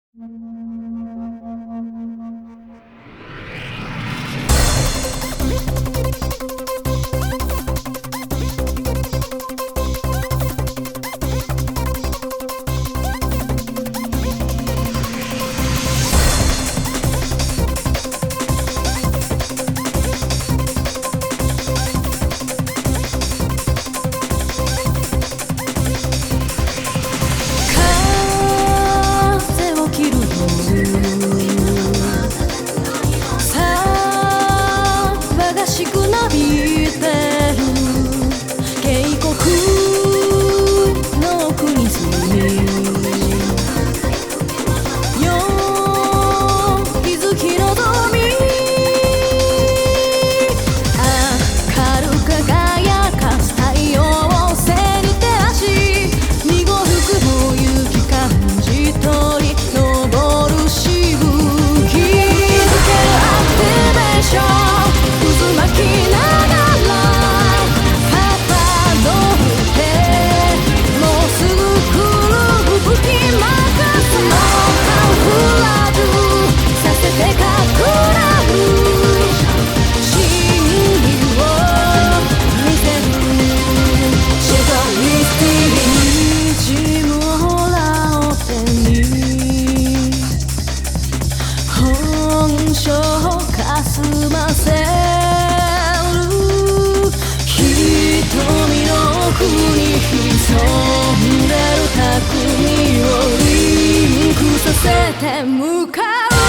て向かう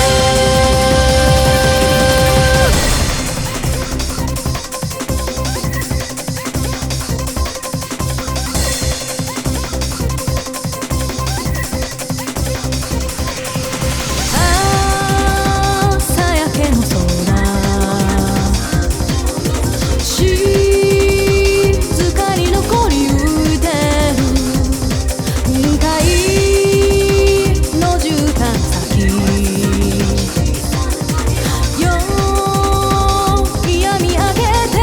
朝焼けの空静かに残り浮いてる雲海の絨毯先よいや見上げて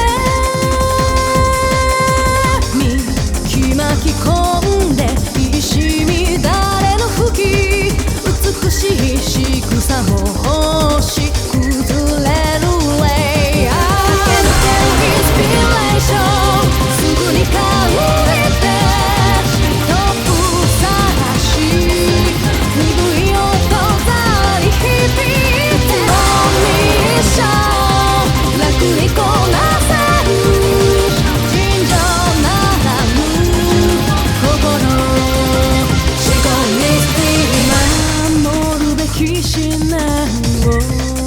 幹巻き込んで石乱れの吹き美しい仕草も星崩れる way 駆け抜けるインスピレーションすぐに顔見てトップ探し鈍い音ざり響いてコミッション楽にこなせる尋常ならぬ心仕込みスティ守るべき信念を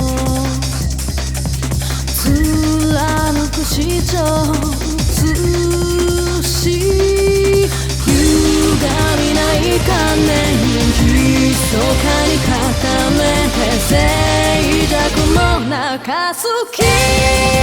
貫く主張映し歪みない観念密かに固めて静寂も中好き